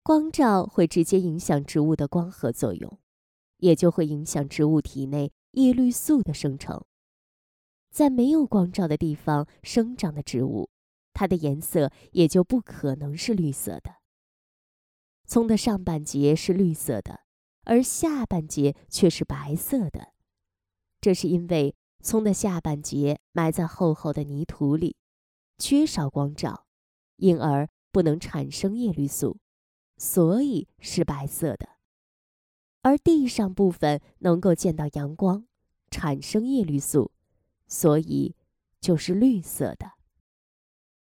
光照会直接影响植物的光合作用，也就会影响植物体内叶绿素的生成。在没有光照的地方生长的植物，它的颜色也就不可能是绿色的。葱的上半截是绿色的，而下半截却是白色的。这是因为葱的下半截埋在厚厚的泥土里，缺少光照，因而不能产生叶绿素，所以是白色的。而地上部分能够见到阳光，产生叶绿素，所以就是绿色的。